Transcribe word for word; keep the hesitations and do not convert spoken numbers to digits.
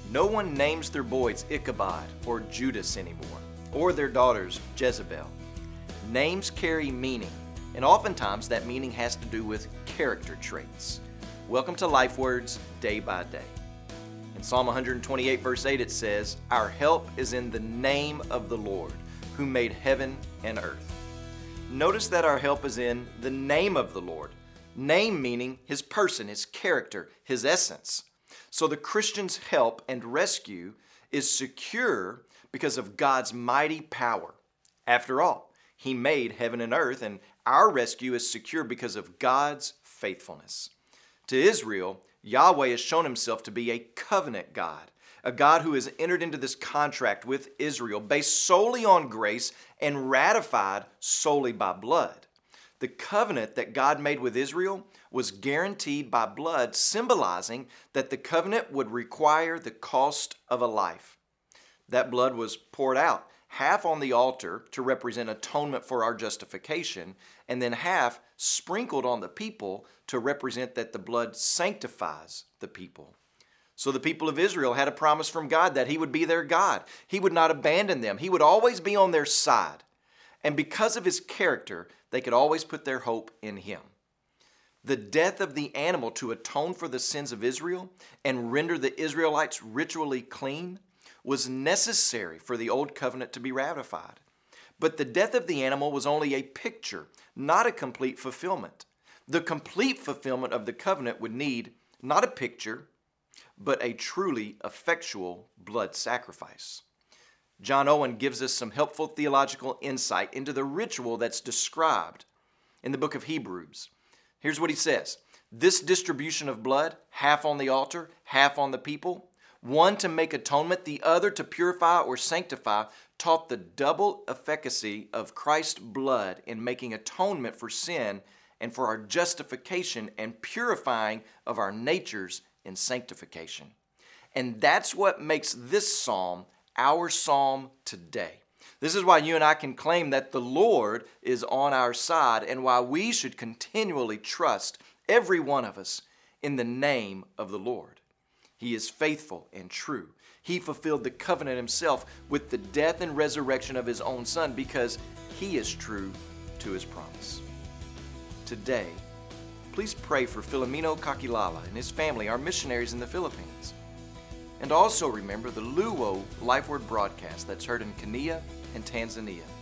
No one names their boys Ichabod or Judas anymore, or their daughters Jezebel. Names carry meaning, and oftentimes that meaning has to do with character traits. Welcome to Life Words Day by Day. In Psalm one twenty-eight, verse eight, it says, "Our help is in the name of the Lord, who made heaven and earth." Notice that our help is in the name of the Lord. Name meaning His person, His character, His essence. So the Christian's help and rescue is secure because of God's mighty power. After all, He made heaven and earth, and our rescue is secure because of God's faithfulness. To Israel, Yahweh has shown Himself to be a covenant God, a God who has entered into this contract with Israel based solely on grace and ratified solely by blood. The covenant that God made with Israel was guaranteed by blood, symbolizing that the covenant would require the cost of a life. That blood was poured out, half on the altar to represent atonement for our justification, and then half sprinkled on the people to represent that the blood sanctifies the people. So the people of Israel had a promise from God that He would be their God. He would not abandon them. He would always be on their side. And because of His character, they could always put their hope in Him. The death of the animal to atone for the sins of Israel and render the Israelites ritually clean was necessary for the old covenant to be ratified. But the death of the animal was only a picture, not a complete fulfillment. The complete fulfillment of the covenant would need not a picture, but a truly effectual blood sacrifice. John Owen gives us some helpful theological insight into the ritual that's described in the book of Hebrews. Here's what he says. This distribution of blood, half on the altar, half on the people, one to make atonement, the other to purify or sanctify, taught the double efficacy of Christ's blood in making atonement for sin and for our justification and purifying of our natures in sanctification. And that's what makes this psalm our psalm today. This is why you and I can claim that the Lord is on our side and why we should continually trust, every one of us, in the name of the Lord. He is faithful and true. He fulfilled the covenant Himself with the death and resurrection of His own Son because He is true to His promise. Today, please pray for Filomeno Kakilala and his family, our missionaries in the Philippines. And also remember the Luo Life Word broadcast that's heard in Kenya and Tanzania.